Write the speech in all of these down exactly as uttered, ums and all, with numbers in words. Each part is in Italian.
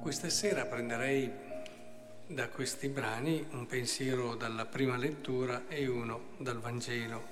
Questa sera prenderei da questi brani un pensiero dalla prima lettura e uno dal Vangelo.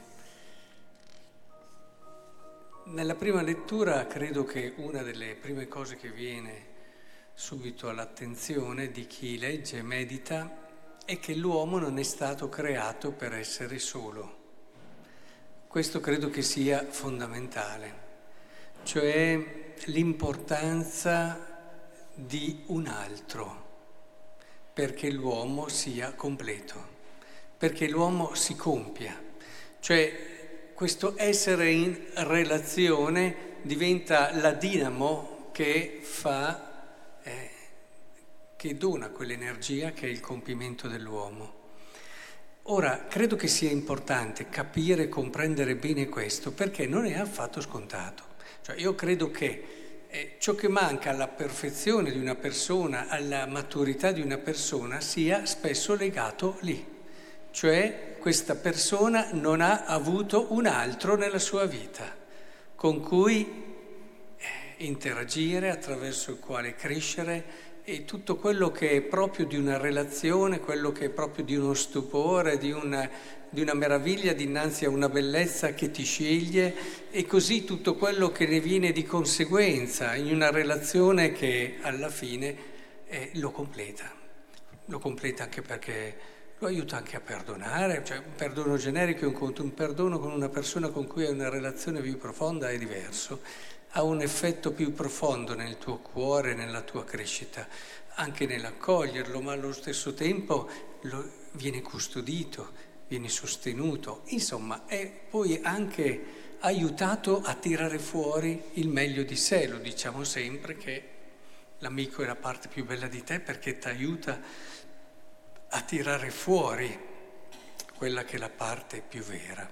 Nella prima lettura credo che una delle prime cose che viene subito all'attenzione di chi legge e medita è che l'uomo non è stato creato per essere solo. Questo credo che sia fondamentale, cioè l'importanza di un altro perché l'uomo sia completo, perché l'uomo si compia. Cioè questo essere in relazione diventa la dinamo che fa, eh, che dona quell'energia che è il compimento dell'uomo. Ora, credo che sia importante capire e comprendere bene questo, perché non è affatto scontato. Cioè, io credo che eh, ciò che manca alla perfezione di una persona, alla maturità di una persona, sia spesso legato lì. Cioè, questa persona non ha avuto un altro nella sua vita con cui eh, interagire, attraverso il quale crescere, e tutto quello che è proprio di una relazione, quello che è proprio di uno stupore, di una, di una meraviglia dinanzi a una bellezza che ti sceglie, e così tutto quello che ne viene di conseguenza in una relazione che alla fine eh, lo completa. Lo completa anche perché lo aiuta anche a perdonare, cioè un perdono generico e un, un perdono con una persona con cui hai una relazione più profonda è diverso. Ha un effetto più profondo nel tuo cuore, nella tua crescita, anche nell'accoglierlo, ma allo stesso tempo lo, viene custodito, viene sostenuto, insomma è poi anche aiutato a tirare fuori il meglio di sé. Lo diciamo sempre che l'amico è la parte più bella di te perché ti aiuta a tirare fuori quella che è la parte più vera.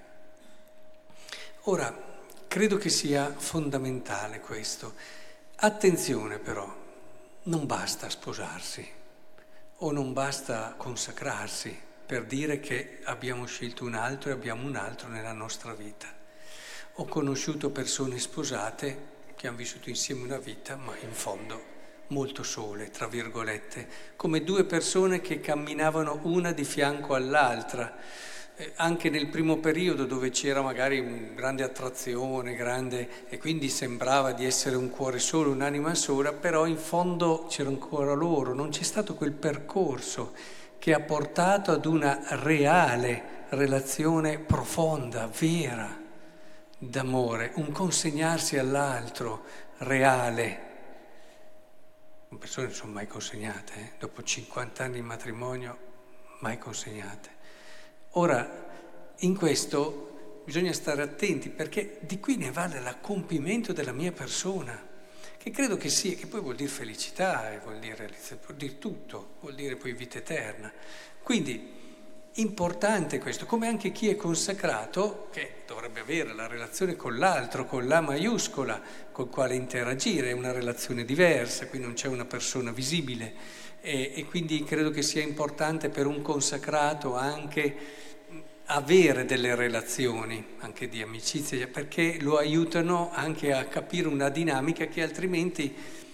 Ora, credo che sia fondamentale questo. Attenzione però, non basta sposarsi o non basta consacrarsi per dire che abbiamo scelto un altro e abbiamo un altro nella nostra vita. Ho conosciuto persone sposate che hanno vissuto insieme una vita, ma in fondo molto sole, tra virgolette, come due persone che camminavano una di fianco all'altra. Eh, anche nel primo periodo dove c'era magari una grande attrazione, grande, e quindi sembrava di essere un cuore solo, un'anima sola, però in fondo c'era ancora loro, non c'è stato quel percorso che ha portato ad una reale relazione profonda, vera, d'amore, un consegnarsi all'altro reale. Le persone non sono mai consegnate, eh? Dopo cinquanta anni di matrimonio, mai consegnate. Ora, in questo bisogna stare attenti perché di qui ne vale l'accompimento della mia persona, che credo che sia, che poi vuol dire felicità, e vuol dire, vuol dire tutto, vuol dire poi vita eterna. Quindi, importante questo, come anche chi è consacrato, che dovrebbe avere la relazione con l'altro, con la maiuscola, col quale interagire, è una relazione diversa, qui non c'è una persona visibile. E, e quindi credo che sia importante per un consacrato anche avere delle relazioni, anche di amicizia, perché lo aiutano anche a capire una dinamica che altrimenti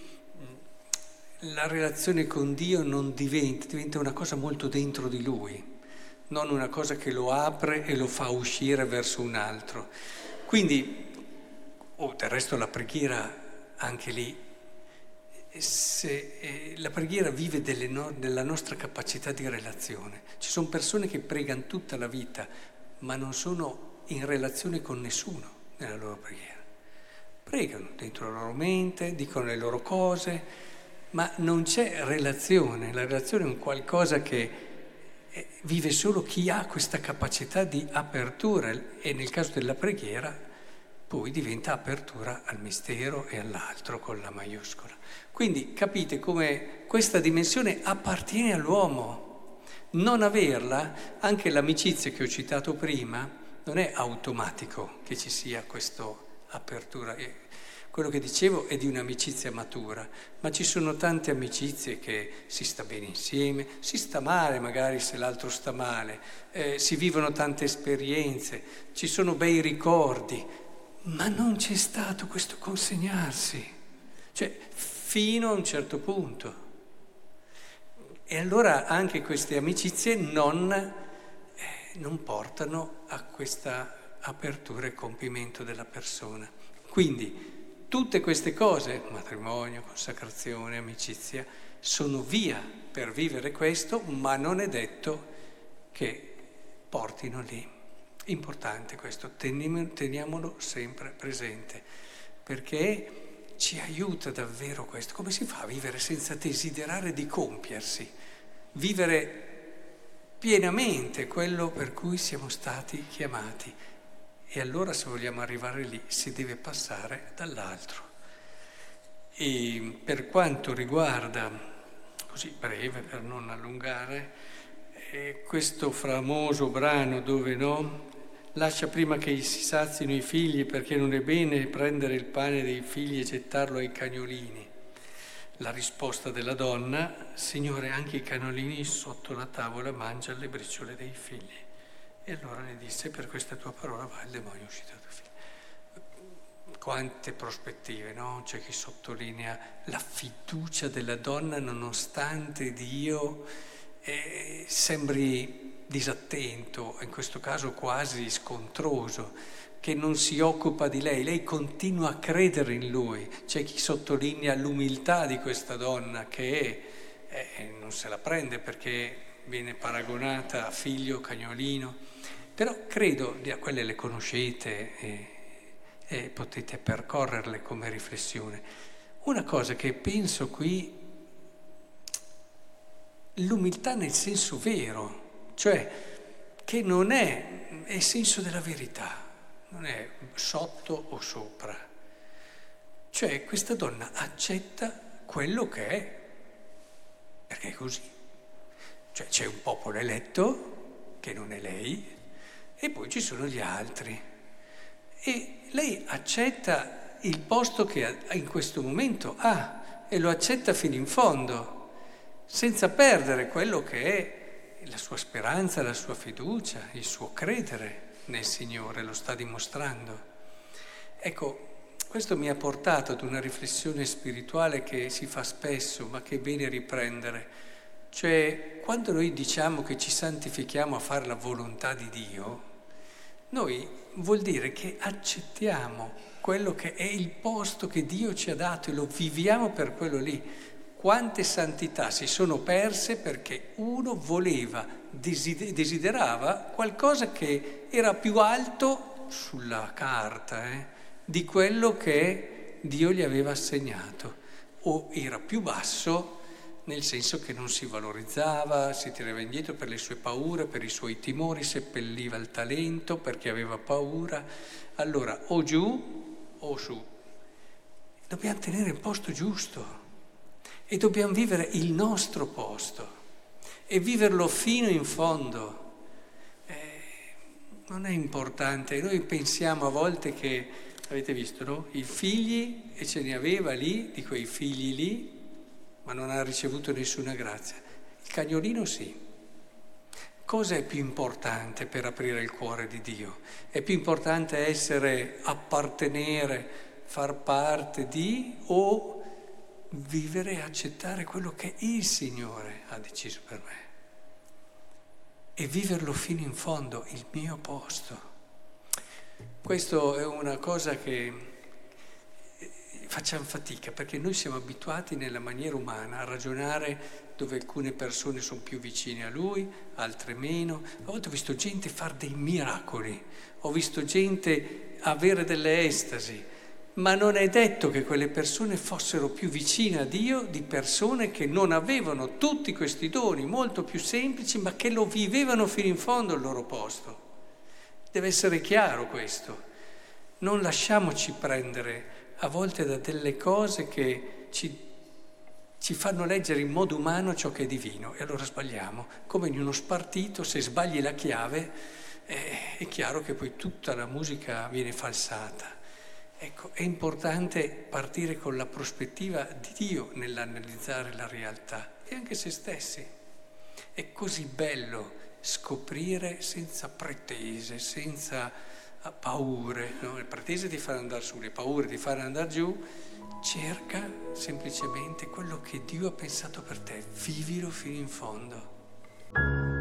la relazione con Dio non diventa, diventa una cosa molto dentro di Lui, non una cosa che lo apre e lo fa uscire verso un altro. Quindi, oh, del resto la preghiera anche lì, se, eh, la preghiera vive delle no, della nostra capacità di relazione. Ci sono persone che pregano tutta la vita, ma non sono in relazione con nessuno nella loro preghiera. Pregano dentro la loro mente, dicono le loro cose, ma non c'è relazione. La relazione è un qualcosa che eh, vive solo chi ha questa capacità di apertura, e nel caso della preghiera poi diventa apertura al mistero e all'altro con la maiuscola. Quindi capite come questa dimensione appartiene all'uomo. Non averla, anche l'amicizia che ho citato prima, non è automatico che ci sia questa apertura. E quello che dicevo è di un'amicizia matura, ma ci sono tante amicizie che si sta bene insieme, si sta male magari se l'altro sta male, eh, si vivono tante esperienze, ci sono bei ricordi, ma non c'è stato questo consegnarsi, cioè fino a un certo punto. E allora anche queste amicizie non, eh, non portano a questa apertura e compimento della persona. Quindi tutte queste cose, matrimonio, consacrazione, amicizia, sono via per vivere questo, ma non è detto che portino lì. Importante questo, teniamolo sempre presente, perché ci aiuta davvero questo. Come si fa a vivere senza desiderare di compiersi? Vivere pienamente quello per cui siamo stati chiamati. E allora se vogliamo arrivare lì si deve passare dall'altro. E per quanto riguarda, così breve per non allungare, eh, questo famoso brano dove no? Lascia prima che si sazino i figli perché non è bene prendere il pane dei figli e gettarlo ai cagnolini. La risposta della donna: Signore, anche i cagnolini sotto la tavola mangiano le briciole dei figli. E allora le disse: per questa tua parola va il demonio è uscito da tuo figlio. Quante prospettive, no? C'è chi sottolinea la fiducia della donna nonostante Dio eh, sembri disattento, in questo caso quasi scontroso, che non si occupa di lei, lei continua a credere in lui. C'è chi sottolinea l'umiltà di questa donna che eh, non se la prende perché viene paragonata a figlio cagnolino, però credo, quelle le conoscete e, e potete percorrerle come riflessione. Una cosa che penso qui, l'umiltà nel senso vero, cioè che non è, è il senso della verità, non è sotto o sopra. Cioè questa donna accetta quello che è, perché è così. Cioè c'è un popolo eletto, che non è lei, e poi ci sono gli altri. E lei accetta il posto che in questo momento ha, e lo accetta fino in fondo, senza perdere quello che è la sua speranza, la sua fiducia, il suo credere nel Signore, lo sta dimostrando. Ecco, questo mi ha portato ad una riflessione spirituale che si fa spesso, ma che è bene riprendere. Cioè, quando noi diciamo che ci santifichiamo a fare la volontà di Dio, noi vuol dire che accettiamo quello che è il posto che Dio ci ha dato e lo viviamo per quello lì. Quante santità si sono perse perché uno voleva, desiderava qualcosa che era più alto sulla carta eh, di quello che Dio gli aveva assegnato, o era più basso nel senso che non si valorizzava, si tirava indietro per le sue paure, per i suoi timori, seppelliva il talento perché aveva paura. Allora o giù o su. Dobbiamo tenere il posto giusto. E dobbiamo vivere il nostro posto e viverlo fino in fondo. Eh, non è importante, noi pensiamo a volte che, avete visto, no? I figli, e ce ne aveva lì, di quei figli lì, ma non ha ricevuto nessuna grazia. Il cagnolino sì. Cosa è più importante per aprire il cuore di Dio? È più importante essere, appartenere, far parte di, o vivere e accettare quello che il Signore ha deciso per me e viverlo fino in fondo, il mio posto. Questo è una cosa che facciamo fatica perché noi siamo abituati nella maniera umana a ragionare dove alcune persone sono più vicine a Lui, altre meno. A volte ho visto gente fare dei miracoli, ho visto gente avere delle estasi, ma non è detto che quelle persone fossero più vicine a Dio di persone che non avevano tutti questi doni, molto più semplici, ma che lo vivevano fino in fondo il loro posto. Deve essere chiaro questo. Non lasciamoci prendere a volte da delle cose che ci, ci fanno leggere in modo umano ciò che è divino, e allora sbagliamo. Come in uno spartito, se sbagli la chiave, eh, è chiaro che poi tutta la musica viene falsata. Ecco, è importante partire con la prospettiva di Dio nell'analizzare la realtà e anche se stessi. È così bello scoprire senza pretese, senza paure, no? Le pretese ti fanno andare su, le paure ti fanno andare giù, cerca semplicemente quello che Dio ha pensato per te, vivilo fino in fondo.